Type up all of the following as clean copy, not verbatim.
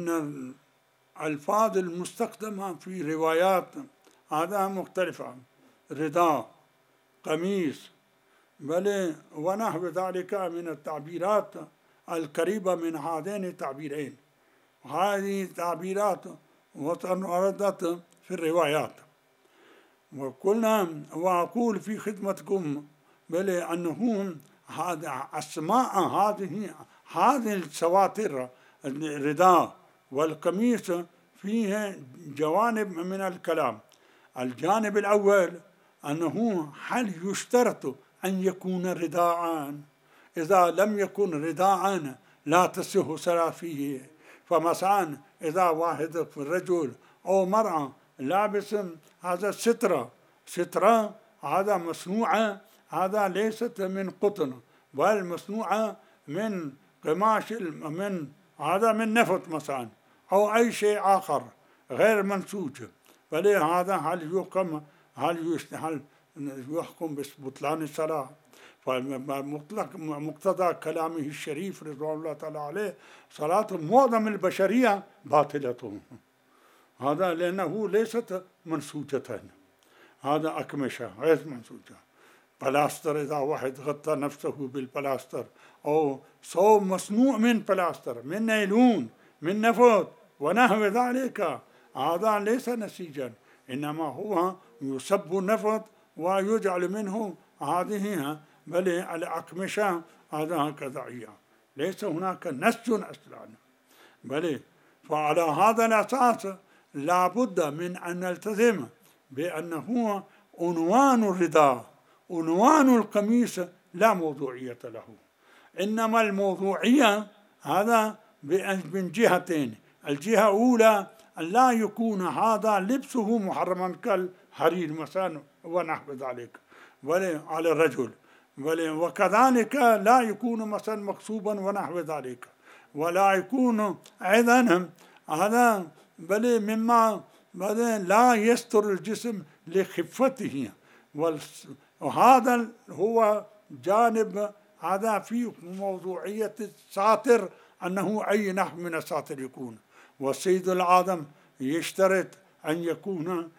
أن الألفاظ المستخدمة في روايات هذا مختلفة، رداء، قميص، بل ونحو ذلك من التعبيرات القريبة من هذين التعبيرين. هذه تعبيرات وردت في الروايات. وقلنا وأقول في خدمتكم بل أنه هذا أسماء هذه السواتر الرداء والقميص فيه جوانب من الكلام. الجانب الأول أنه هل يشترط أن يكون رداء؟ إذا لم يكن رداء لا تصح صلاة فيه. فمثلا إذا واحد رجل أو مرأة لابس هذا سترة هذا مصنوعة، هذا ليست من قطن بل مصنوعة من قماش، من نفط مثلا أو أي شيء آخر غير منسوج، فلهذا هل يحكم ببطلان الصلاة؟ فمقتضى كلامه الشريف رضوان الله تعالى عليه صلاة معظم البشرية باطلة، هذا لأنه ليست منسوجة، هذا أكمشة غير منسوجة. بلاستر إذا واحد غطى نفسه بالبلاستر أو صوب مصنوع من بلاستر، من نيلون، من نفط ونحو ذلك، هذا ليس نسيجا، إنما هو يصب نفط ويجعل منه هذه بل الأكمشة هذا هكذا، ليس هناك نسج أصلا بل. فعلى هذا الأساس لا بد من أن نلتزم بأنه عنوان الرداء عنوان القميص لا موضوعية له، إنما الموضوعية هذا من جهتين. الجهة الأولى أن لا يكون هذا لبسه محرما كالحرير مثلا ونحو ذلك على الرجل، وكذلك لا يكون مثلا مكسوبا ونحو ذلك، ولا يكون أيضا هذا بل مما لا يستر الجسم لخفته، وهذا هو جانب هذا في موضوعية الساتر، أنه أي نحو من الساتر يكون. والسيد العظم يشترط أن يكون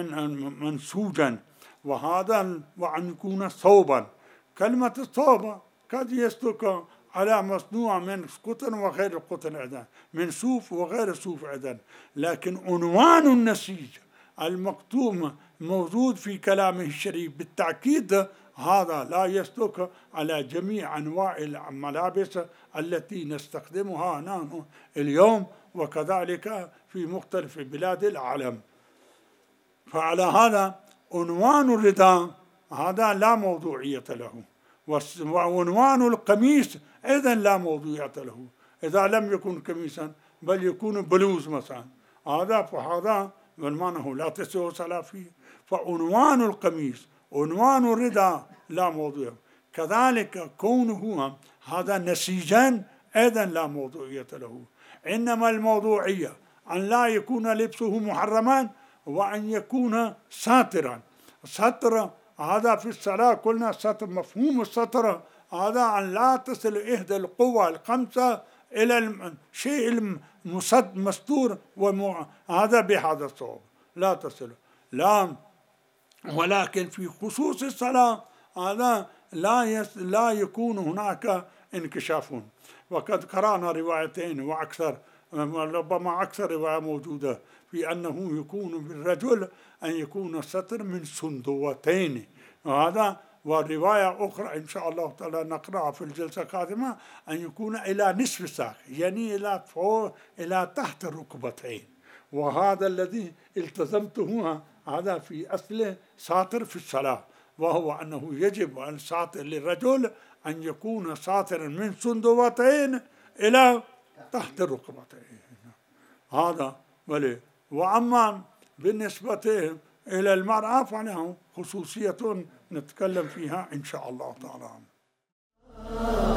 منسوجا، وهذا وأن يكون ثوبا. كلمة الثوب قد يصدق على مصنوع من قطن وغير قطن أيضا، من صوف وغير صوف أيضا، لكن عنوان النسيج المكتوم موجود في كلامه الشريف بالتأكيد هذا لا يصدق على جميع أنواع الملابس التي نستخدمها نحن اليوم وكذلك في مختلف بلاد العالم. فعلى هذا عنوان الرداء هذا لا موضوعية له، وعنوان القميص أيضا لا موضوعية له إذا لم يكن قميصا بل يكون بلوز مثلا، فهذا معناه لا تصح صلاة فيه. فعنوان القميص عنوان الرداء لا موضوع، كذلك كونه هذا نسيجا أيضا لا موضوعية له، إنما الموضوعية أن لا يكون لبسه محرما وأن يكون ساترا. ستر هذا في الصلاة قلنا ستر، مفهوم الستر هذا أن لا تصل إحدى القوى الخمسة إلى الشيء المستور، هذا بهذا الصوب لا تصل، لا. ولكن في خصوص الصلاة هذا لا يكون هناك انكشاف. وقد قرأنا روايتين وأكثر، ربما أكثر رواية موجودة في أنه يكون بالرجل أن يكون الستر من سندوتين، وهذا ورواية أخرى إن شاء الله تعالى نقرأها في الجلسة القادمة أن يكون إلى نصف الساق، يعني إلى فوق إلى تحت الركبتين. وهذا الذي التزمته هذا في أصله ساتر في الصلاة، وهو أنه يجب أن ساتر للرجل أن يكون ساترا من سندوتين إلى تحت الركبتين، هذا ولي. وأما بالنسبة إلى المرأة فله خصوصية نتكلم فيها إن شاء الله تعالى.